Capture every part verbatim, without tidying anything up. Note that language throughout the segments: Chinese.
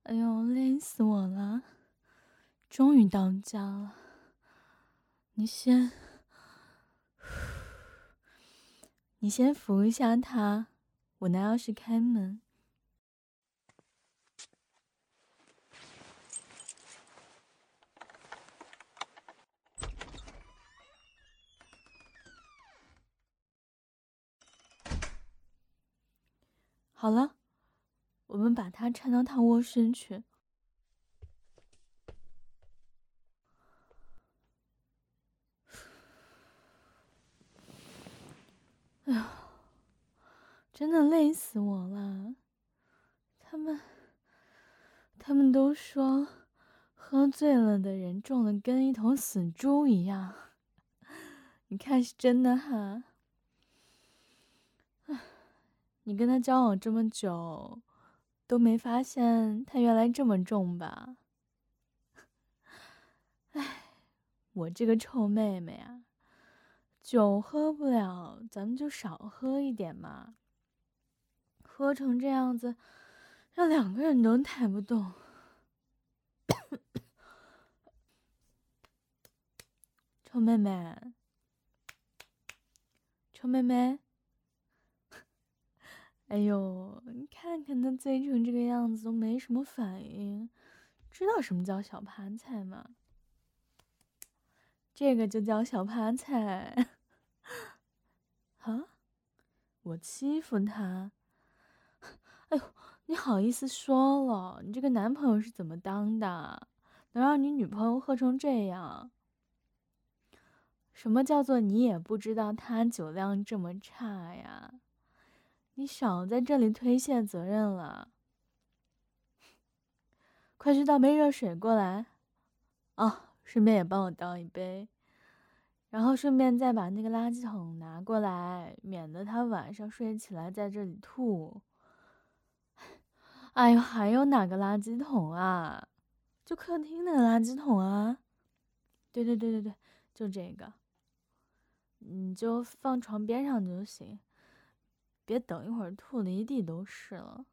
哎呦，累死我了！终于到家了。你先，你先扶一下他，我拿钥匙开门。好了，我们把他搀到他卧室去。哎呀，真的累死我了。他们，他们都说，喝醉了的人重的跟一头死猪一样。你看是真的哈。你跟他交往这么久，都没发现他原来这么重吧？唉，我这个臭妹妹啊，酒喝不了，咱们就少喝一点嘛。喝成这样子，让两个人都抬不动。臭妹妹，臭妹妹，哎呦，你看看她醉成这个样子，都没什么反应，知道什么叫小趴菜吗？这个就叫小趴菜。啊，我欺负她？哎呦，你好意思说了？你这个男朋友是怎么当的？能让你女朋友喝成这样？什么叫做你也不知道他酒量这么差呀？你少在这里推卸责任了。快去倒杯热水过来。哦，顺便也帮我倒一杯，然后顺便再把那个垃圾桶拿过来，免得他晚上睡起来在这里吐。哎呦，还有哪个垃圾桶啊？就客厅那个垃圾桶啊。对对对对对，就这个。你就放床边上就行，别等一会儿吐的一地都是了。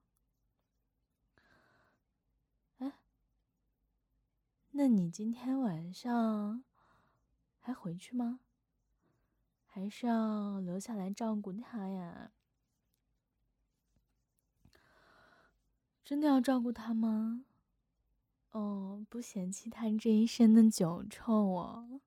哎，那你今天晚上还回去吗？还是要留下来照顾他呀？真的要照顾他吗？哦，不嫌弃他这一身的酒臭哦。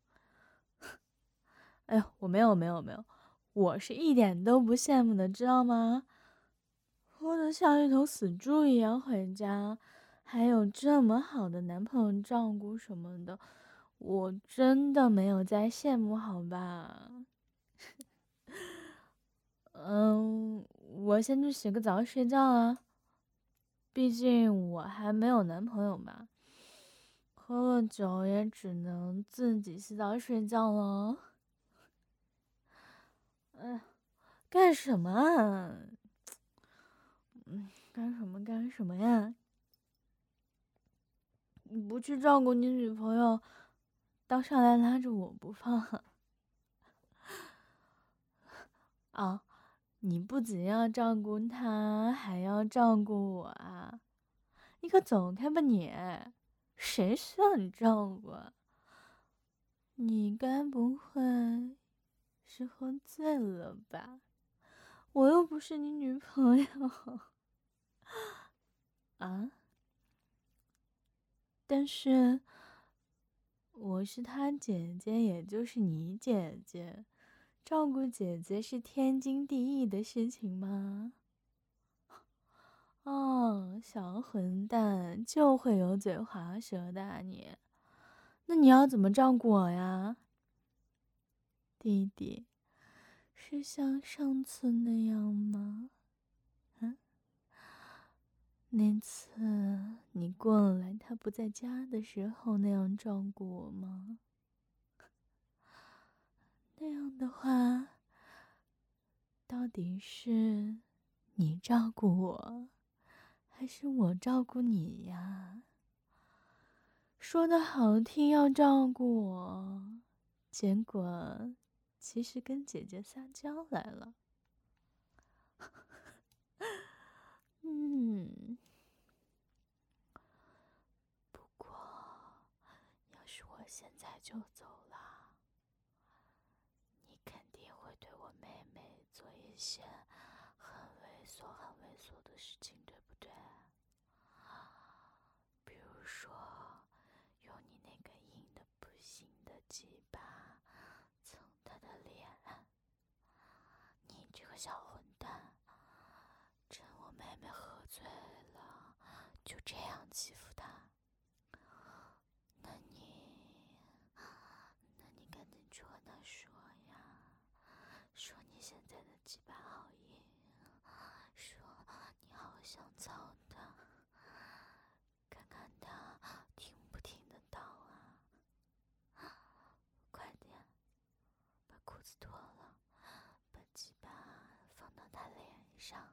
哎呦，我没有没有没有，我是一点都不羡慕的，知道吗？喝得像一头死猪一样回家，还有这么好的男朋友照顾什么的，我真的没有在羡慕，好吧？嗯，我先去洗个澡睡觉啊，毕竟我还没有男朋友嘛。喝了酒也只能自己洗澡睡觉了。哎，干什么啊？嗯，干什么干什么呀？你不去照顾你女朋友，倒上来拉着我不放。啊！你不仅要照顾她，还要照顾我啊！你可走开吧你！谁需要你照顾啊？你该不会是喝醉了吧？我又不是你女朋友啊！但是我是她姐姐，也就是你姐姐，照顾姐姐是天经地义的事情吗？哦，小混蛋，就会油嘴滑舌的啊你。那你要怎么照顾我呀？弟弟，是像上次那样吗？嗯，那次你过来，他不在家的时候那样照顾我吗？那样的话，到底是你照顾我，还是我照顾你呀？说的好听要照顾我，结果其实跟姐姐撒娇来了。嗯， 现在就走了，你肯定会对我妹妹做一些很猥琐、很猥琐的事情，对不对？比如说，用你那个硬的不行的鸡巴蹭她的脸。你这个小混蛋，趁我妹妹喝醉了，就这样欺负她。那你，那你赶紧去和她说呀，说你现在的鸡巴好硬，说你好想操她，看看她听不听得到啊！快点，把裤子脱了，把鸡巴放到她脸上。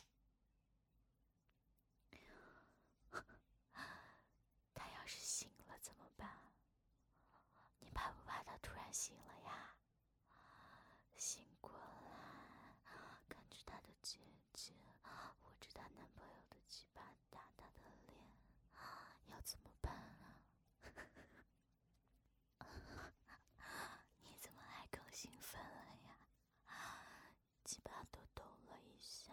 他要是醒了怎么办？你怕不怕他突然醒了呀？醒过来，看着他的姐姐握着她男朋友的鸡巴打他的脸，要怎么办啊？你怎么还更兴奋了呀？鸡巴都抖了一下。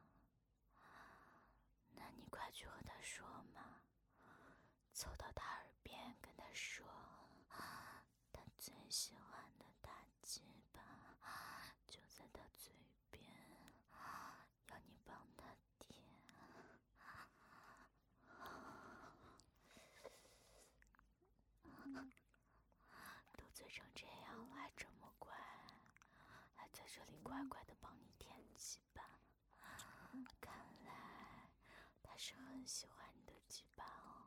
那你快去和他说嘛，凑到他耳边跟他说，他最喜欢的大鸡巴就在他嘴边，要你帮他舔。都醉成这样了还这么乖，还在这里乖乖的帮你舔鸡巴，看来他是很喜欢你的鸡巴哦。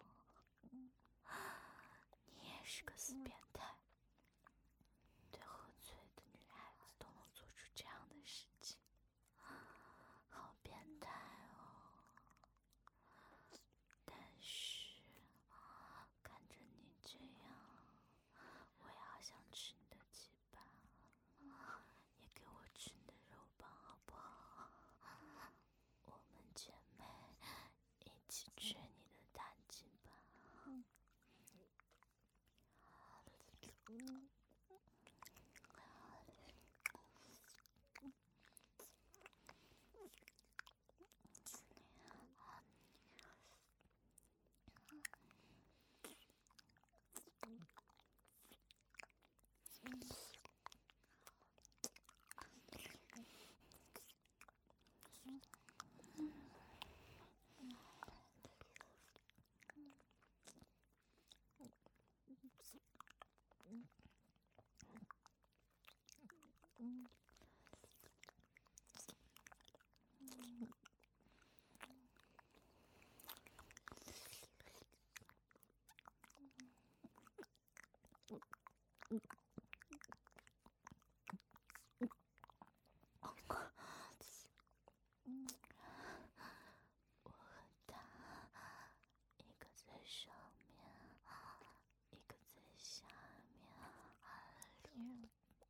你也是个死变态，对喝醉的女孩子都能做出这样的事情，好变态哦。但是看着你这样，我也好想吃你的鸡巴，也给我吃你的肉棒好不好？我们姐妹一起吃你的大鸡巴。我和他一个在上面，一个在下面，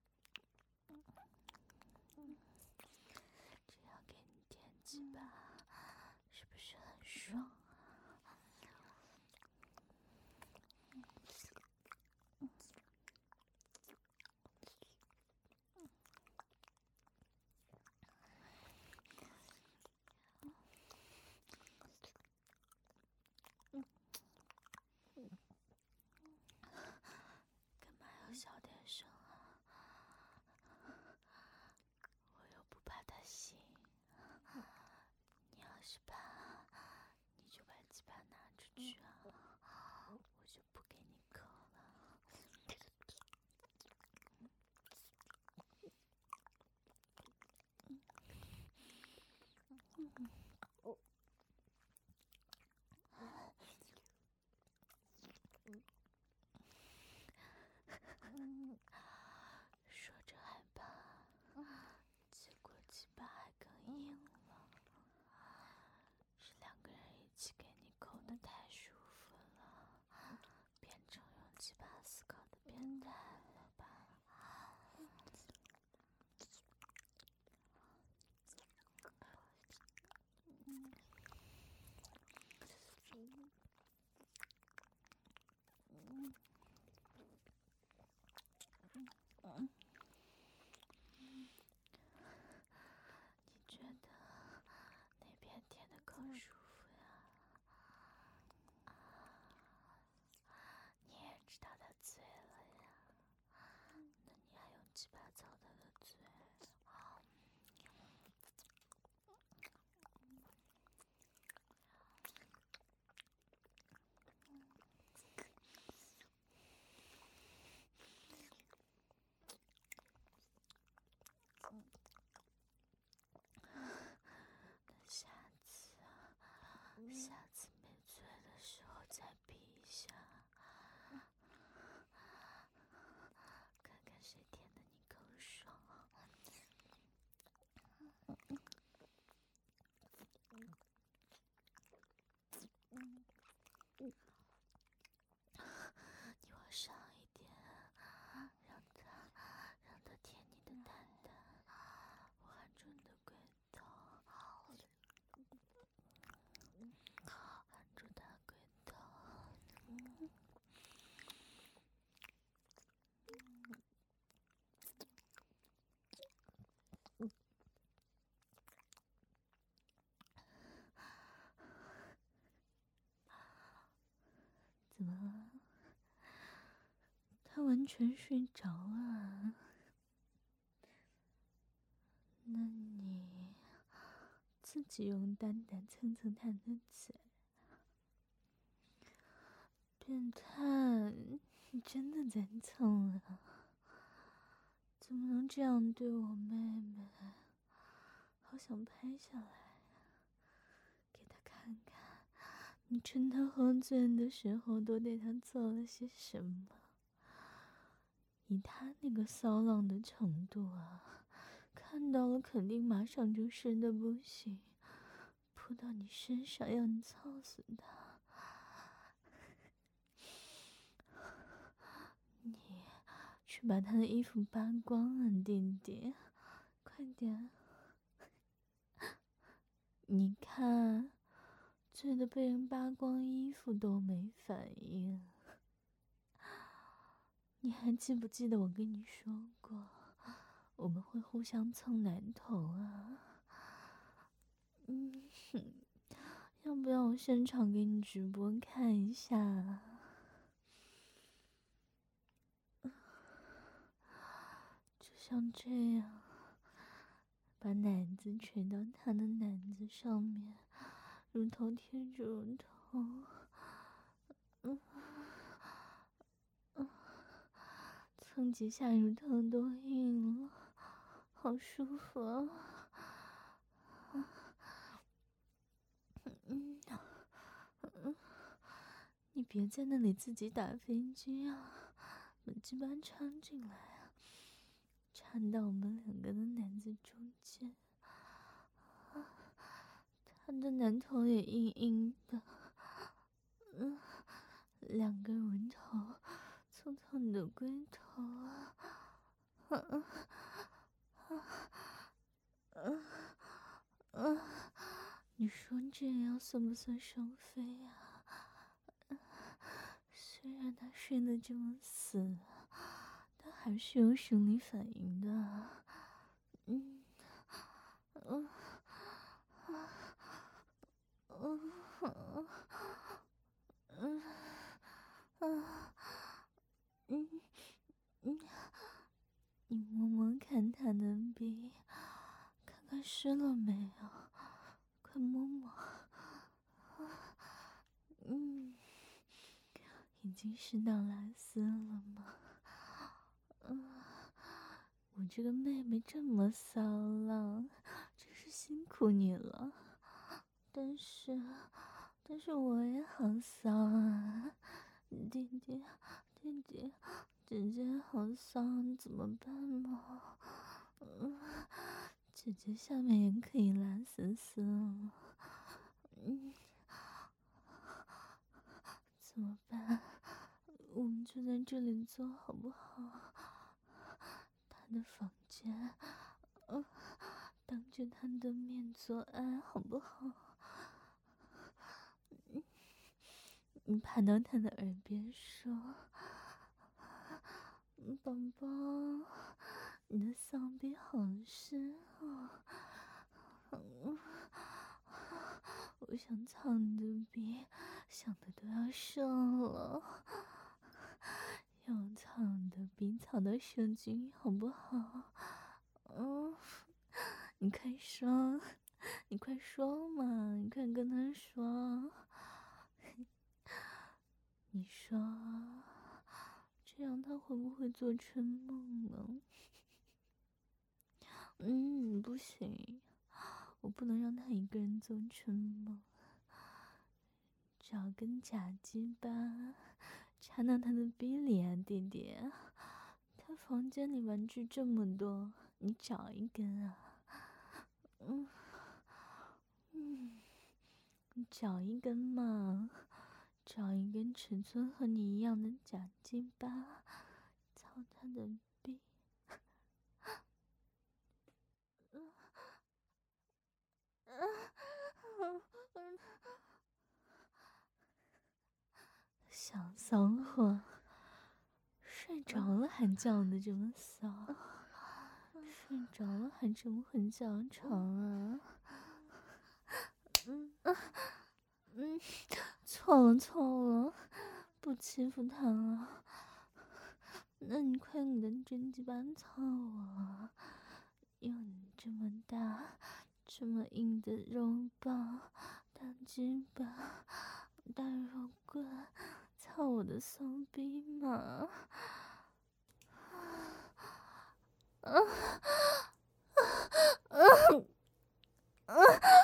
这样给你舔鸡巴，是不是很爽啊？干嘛要小点声啊？我又不怕他醒，你要是怕，你就把鸡巴拿出去啊，我就不给你抠了。说着害怕，结果鸡巴还更硬了。是两个人一起给你抠的太舒服了， 下次没醉的时候再比一下，看看谁舔的你更爽。你往上一点，让他让他舔你的蛋蛋，我含住你的龟头，含住他龟头。怎么了？他完全睡着了。那你自己用蛋蛋蹭蹭他的嘴。变态，你真的在蹭啊？怎么能这样对我妹妹？好想拍下来，给她看看，你趁她喝醉的时候都对她做了些什么。以她那个骚浪的程度啊，看到了肯定马上就生的不行，扑到你身上要你操死她。你去把她的衣服扒光了，弟弟，快点！你看，醉得被人扒光衣服都没反应。你还记不记得我跟你说过，我们会互相蹭奶头啊？嗯，要不要我现场给你直播看一下啊？就像这样，把奶子垂到他的奶子上面，乳头贴着乳头，嗯嗯，蹭几下乳头都硬了，好舒服啊！嗯嗯，你别在那里自己打飞机啊，把鸡巴插进来啊，插到我们两个的奶子中间。他的奶头也硬硬的，嗯，两根乳头蹭蹭你的龟头啊，嗯嗯嗯嗯，你说这样算不算双飞啊？虽然他睡得这么死，但还是有生理反应的。嗯嗯嗯嗯嗯嗯嗯嗯，你摸摸看他的鼻，看看湿了没有？快摸摸。嗯，已经湿到拉丝了吗？嗯，我这个妹妹这么骚浪，真是辛苦你了。但是，但是我也好骚啊，弟弟，弟弟，姐姐好骚，你怎么办嘛？嗯，姐姐下面也可以拉丝丝了。嗯，怎么办？我们就在这里做好不好？他的房间，呃，当着他的面做爱好不好？嗯，你爬到他的耳边说：“宝宝，你的骚逼好湿哦。”嗯，我想操你的逼，想的都要射了。要操你的逼，操到射精好不好？嗯，你快说，你快说嘛，你快跟他说。你说，这样他会不会做春梦呢？嗯，不行，我不能让他一个人做春梦。 找根假鸡巴插到他的逼里啊，弟弟。他房间里玩具这么多，你找一根啊。嗯嗯，你找一根嘛，找一根尺寸和你一样的假鸡巴，操他的逼。小骚货，睡着了还叫的这么骚，睡着了还这么会叫床啊！嗯嗯，错了错了，不欺负他了。那你快用你的真鸡巴操我，用你这么大、这么硬的肉棒、大鸡巴、大肉棍，操我的骚逼嘛！啊啊啊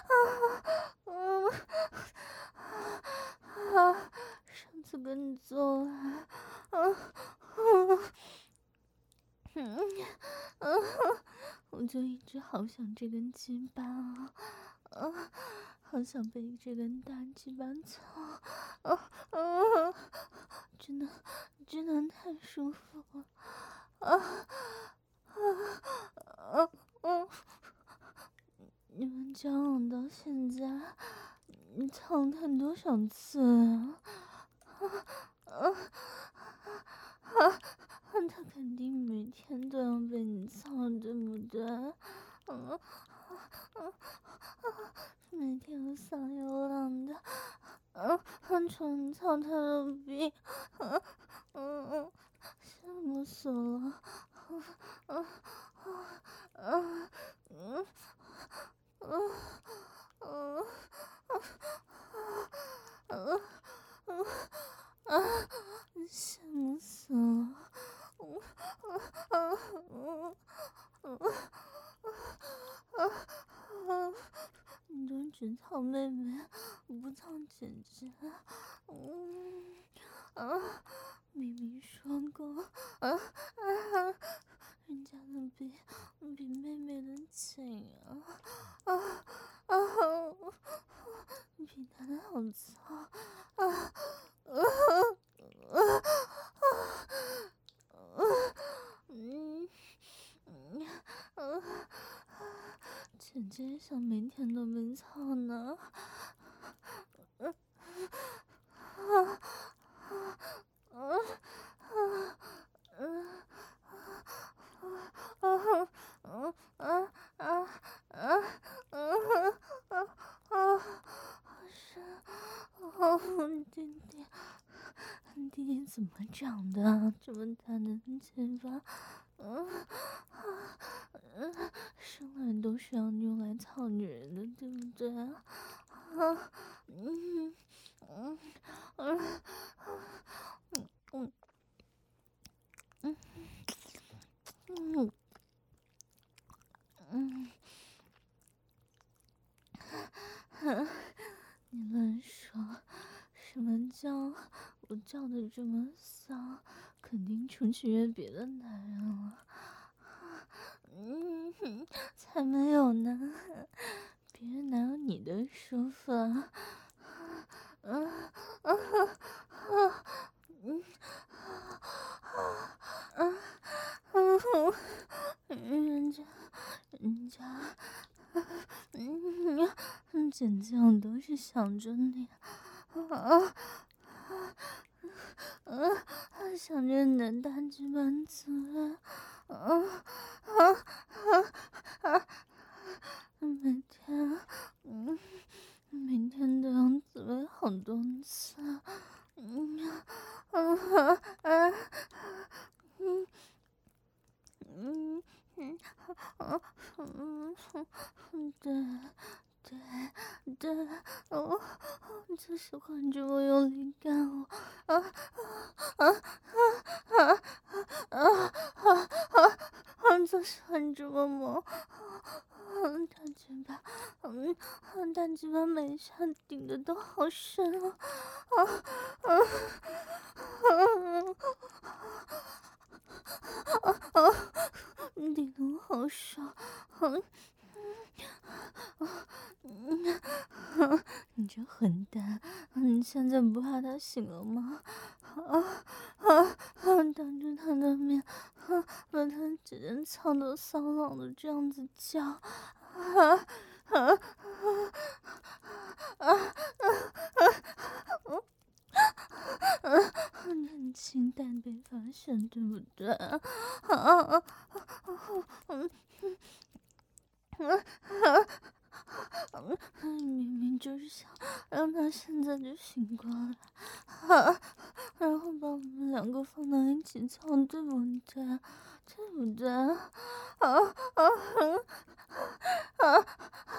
啊！上次跟你做完，啊啊嗯啊，我就一直好想这根鸡巴啊，啊，好想被这根大鸡巴操，啊啊，真的真的太舒服了，啊啊啊啊！你们交往到现在，你操他多少次啊？啊啊啊！他肯定每天都要被你操，对不对？啊啊啊！每天有嗓有浪的，啊，冲你操他的逼，啊嗯嗯，羡慕死了，啊啊啊啊嗯嗯嗯嗯嗯啊！羡慕死了，啊啊啊啊啊啊！你都只操妹妹，不操姐姐，嗯啊！明明说过，啊啊！人家的比比妹妹的紧啊啊啊！比她的好操啊啊啊啊！嗯嗯啊！姐姐想每天都被操呢。啊啊啊啊！啊啊啊啊啊啊啊啊！是，哦，弟弟，弟弟怎么长的这么大的嘴巴？嗯啊嗯，生来都是要用来操女人的，对不对？啊嗯嗯嗯嗯嗯嗯嗯嗯，你乱说，什么叫我叫的这么骚？肯定出去约别的男人了。嗯，才没有呢，别人哪有你的舒服啊？啊啊啊！嗯啊啊啊！人家人家，嗯，姐姐，我都是想着你，啊啊啊！想着你的大鸡巴嘴，啊啊啊啊！每天，嗯，每天都要自慰好多次，嗯啊啊嗯嗯嗯啊嗯嗯，对对对，哦，就是换着我用力干我，啊啊啊啊啊啊啊啊！就是换着我摸，啊嗯，大嘴巴，嗯，大嘴巴每下顶的都好深啊，啊啊啊啊啊！顶得我好爽，嗯嗯，你这混蛋，你现在不怕他醒了吗？啊啊啊！当着他的面，啊，把他指尖操得骚浪的这样子叫，啊啊啊啊啊！嗯，很清淡被发现，对不对？啊啊啊啊！嗯嗯嗯嗯，明明就是想让他现在就醒过来，啊，然后把我们两个放到一起操，对不对？对不对？啊啊啊啊！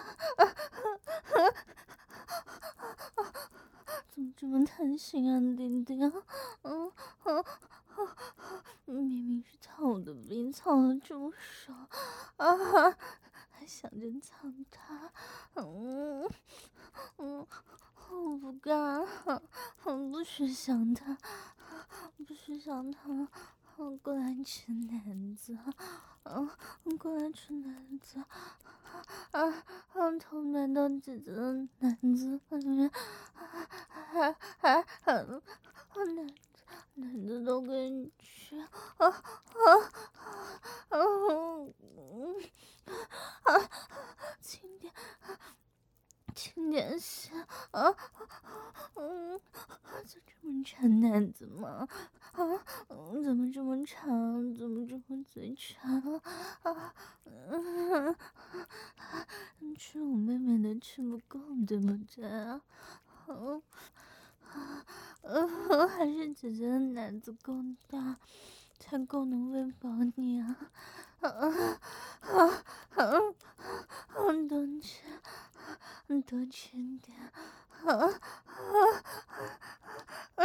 怎么这么贪心啊，丁丁？嗯嗯嗯，明明是操我的逼，操的这么爽啊，还想着操他？嗯嗯，我不干，我不许想他，不许想他。我过来吃男子，嗯，过来吃男子，啊啊！头埋到姐姐的男子里面，还还还，男男子都给你吃，啊啊啊！嗯啊，轻点，轻点些，啊嗯，就这么馋男子吗？啊，嗯，怎么这么长？怎么这么嘴馋？啊，嗯，吃我妹妹的吃不够，对不对？嗯，嗯，还是姐姐的奶子够大，才够能喂饱你啊！啊啊啊！嗯，多吃，多吃点。啊啊啊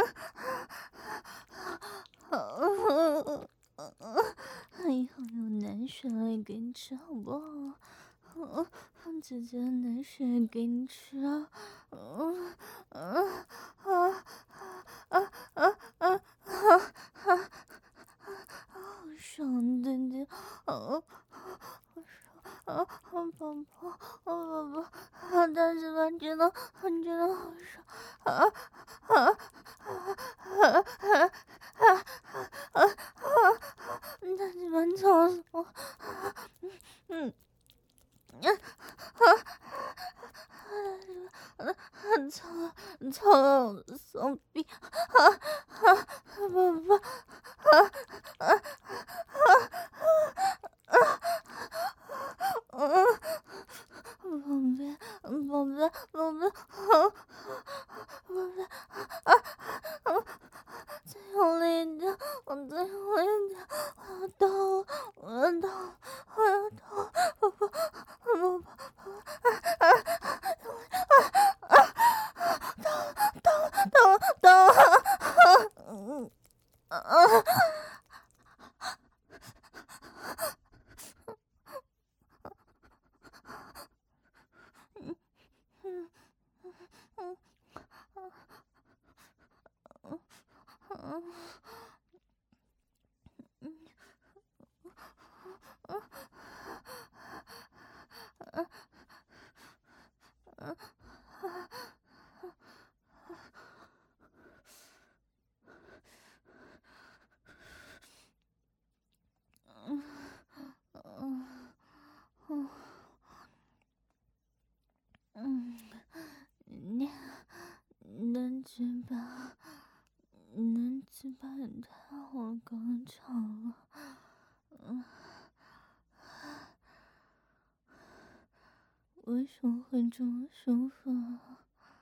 啊啊！以后有奶水了也给你吃，好不好？嗯，姐姐的奶水也给你吃啊！嗯啊啊啊啊啊啊！好爽，弟弟！啊，好爽啊！宝宝，宝宝，啊！但是吧，真的，真的好爽啊啊啊啊啊啊啊！但是吧，操死我！嗯嗯。啊！操操了我的骚逼！啊啊！宝宝！啊啊啊啊！嗯，宝贝，宝贝，宝贝，好，宝贝，啊啊！再用力一点，我再用力一点，我要动，我要动，我要动，宝宝，宝宝，啊啊！啊啊！动动动动！嗯啊！嗯嗯嗯嗯嗯嗯嗯，你你的嘴巴，你的嘴巴也太好高潮了，嗯，为什么会这么舒服啊？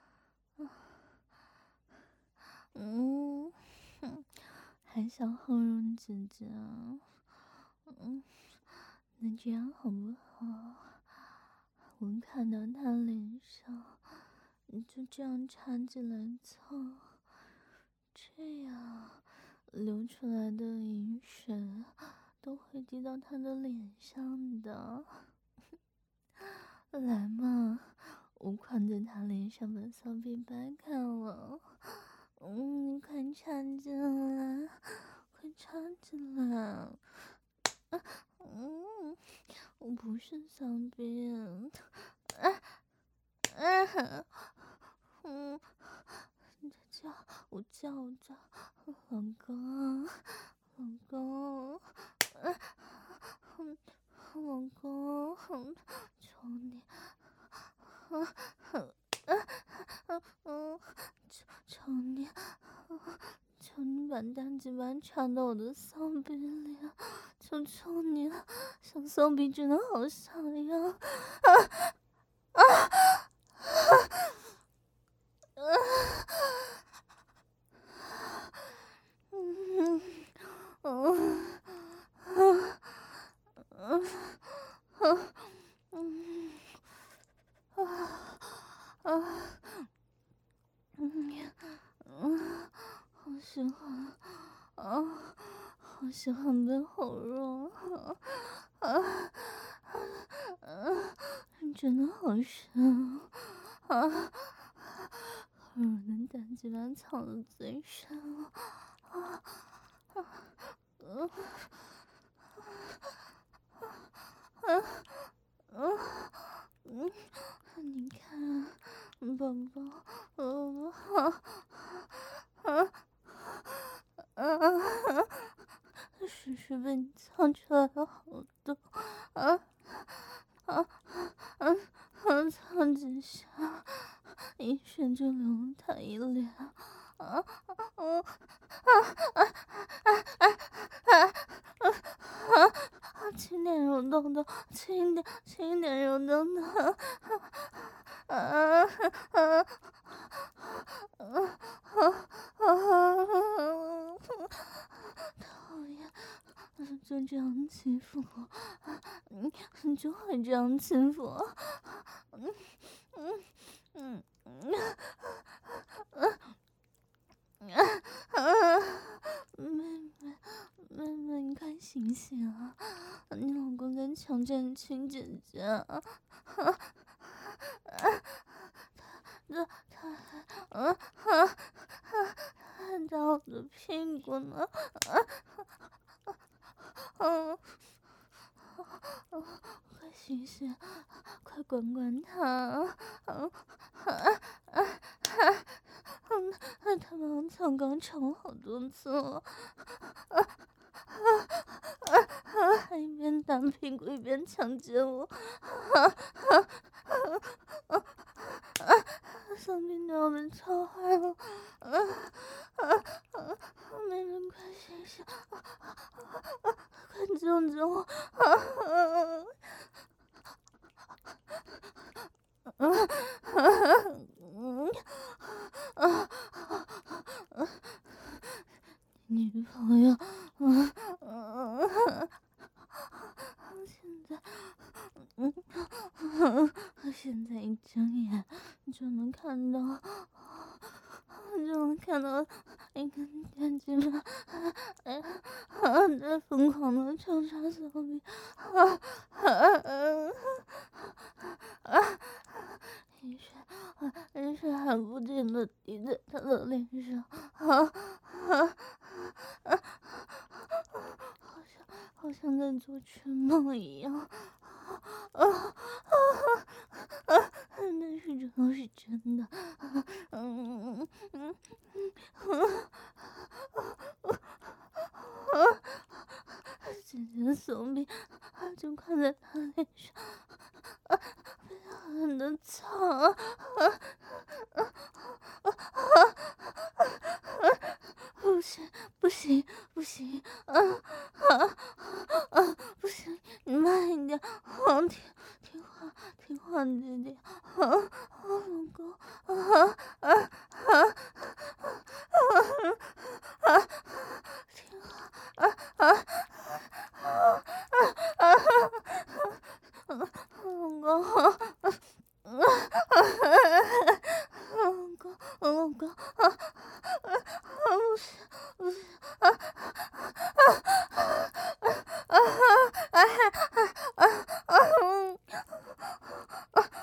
嗯，还想后容姐姐啊？嗯，那这样好不好？我看到他脸上，你就这样插进来操，这样流出来的饮水都会滴到他的脸上的。 来嘛，我快在他脸上把骚逼掰开了。嗯，你快插进来，快插进来。啊，嗯，我不是骚逼。啊啊，嗯，你叫我叫着老公，老公，啊，老公，求你，啊啊嗯，求求你，求你把大鸡巴插到我的骚逼里，求求你了，小骚逼真的好想要，啊啊啊！嗯嗯嗯嗯嗯嗯啊啊嗯嗯，好喜欢啊，好喜欢被好肉啊啊啊！真的好香啊！我的大鸡巴藏在嘴上啊啊啊啊啊！嗯，你看，宝宝，宝宝，啊啊啊！是是被你藏出来了好多，啊啊啊啊！藏几下，一瞬就流淌一脸，啊啊啊啊啊啊啊！轻点揉动动，轻点，轻点揉动动，啊啊啊啊啊！讨厌，就这样欺负我，你就会这样欺负我，嗯嗯嗯嗯嗯啊！妹妹，妹妹，你快醒醒啊！你老公在强奸亲姐姐啊！啊啊！他他还啊啊啊！还打我的屁股呢！啊啊！快醒醒，快管管他！啊啊啊啊！他他把我抢肛肠好多次了，啊啊啊啊！还一边打屁股一边强奸我，啊啊啊啊！小逼妞被操坏了，啊啊啊！妹妹快醒醒，啊啊啊！快救救我！啊啊！啊啊嗯啊啊！女朋友，啊啊！现在，嗯，现在一睁眼就能看到，就能看到一个大鸡巴，哎啊，在疯狂的抽插小臂，啊啊啊啊！于是，于是还不停的滴在他的脸上，啊啊啊！好像好像在做春梦一样，啊啊啊啊！但是这都是真的，嗯嗯嗯啊！姐姐手臂就靠在他脸上，啊，狠的操啊啊啊啊啊！不行不行不行，啊啊啊！不行，你慢一点，啊，听听话听话弟弟，啊啊，老公，啊啊啊啊啊！听话，啊啊啊啊啊！老公，啊啊老公，老公，啊啊！不行不行，啊啊啊啊啊啊啊！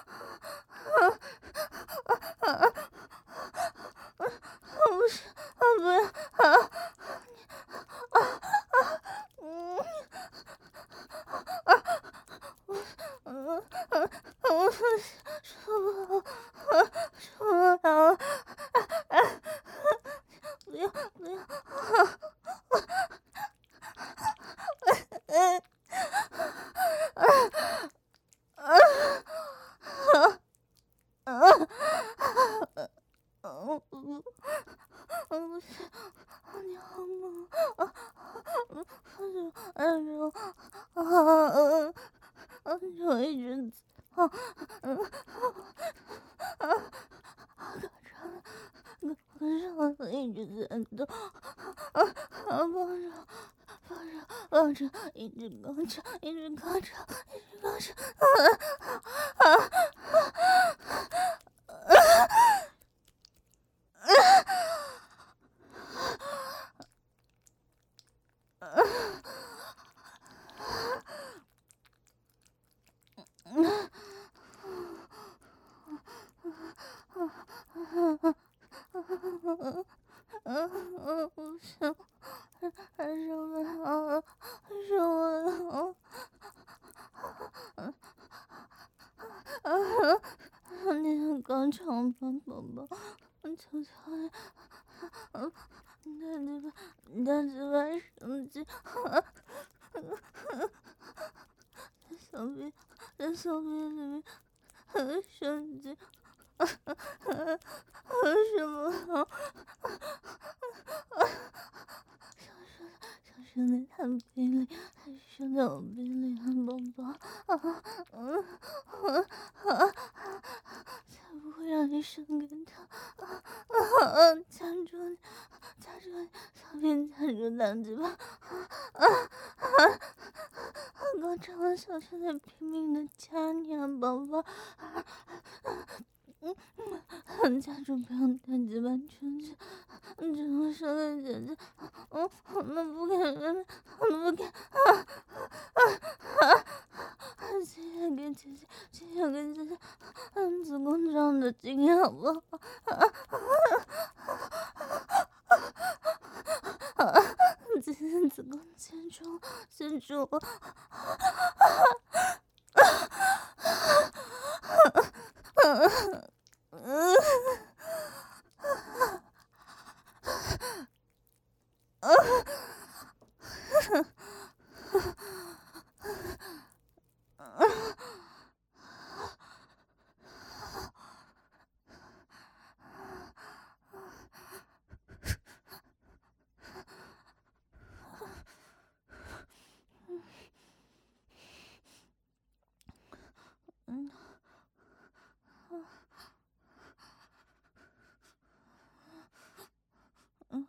不，不是，你好猛啊！按住，按住，啊，按住一直啊，嗯啊，可是可是我一直在动，啊啊，抱着抱着抱着，一直高潮，一直高潮，一直高潮，啊啊啊！不行，还是我啊，还是我啊啊！你很高潮吗，宝宝？求求你，啊！你的嘴巴，你的嘴巴生气，在小臂，在小臂里面生气，什么？想生在他臂里，还是生在我臂里啊，宝宝？啊，嗯，啊啊，才不会让你生给他！啊啊啊！夹住你，夹住你，小便夹住男嘴巴！啊啊啊！高潮的小声在拼命的夹你啊，宝宝！啊啊！嗯嗯，夹住不要带嘴巴出去，只能说的姐姐。嗯，那不给，那不给，啊啊啊！亲爱的姐姐，亲爱的姐姐，嗯，子宫上的经验好不好？啊啊啊！姐姐子宫牵住，牵住我！嗯嗯嗯。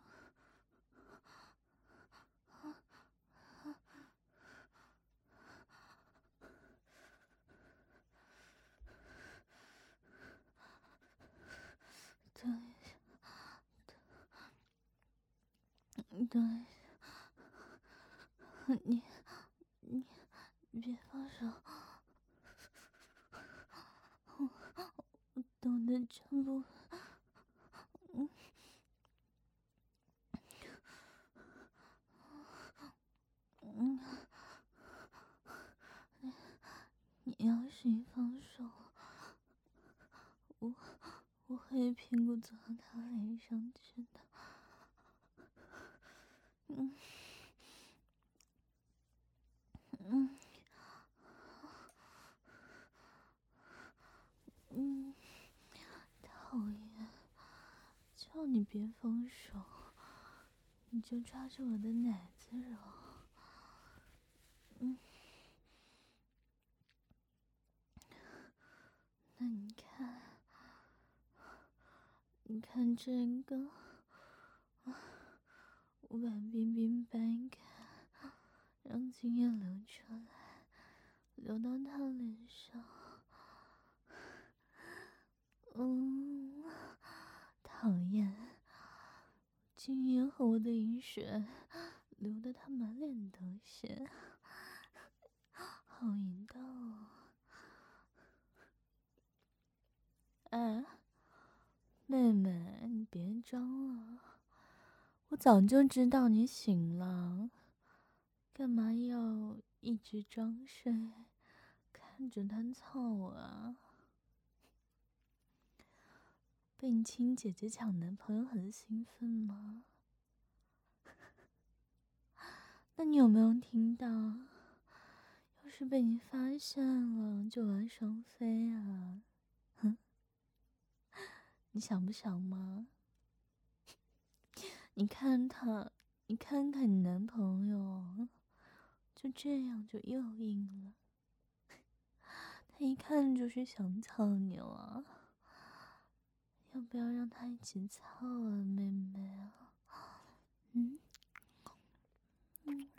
等一下，等一下，你你别放手，我我懂得全部。嗯嗯，你要是一放手，我我会一屁股坐到他脸上去的。嗯嗯嗯，讨厌！叫你别放手，你就抓着我的奶子揉。嗯，那你看，你看这个，我把冰冰掰开，让精液流出来，流到他脸上。嗯，讨厌！精液和我的饮水流得他满脸都是，好淫荡哦！哎，妹妹，你别装了，我早就知道你醒了，干嘛要一直装睡，看着他操啊？被你亲姐姐抢男朋友很兴奋吗？那你有没有听到？要是被你发现了，就玩双飞啊！哼，你想不想吗？ 你看他，你看看你男朋友，就这样就又硬了。他一看就是想操你了，要不要让他一起操啊，妹妹啊？嗯嗯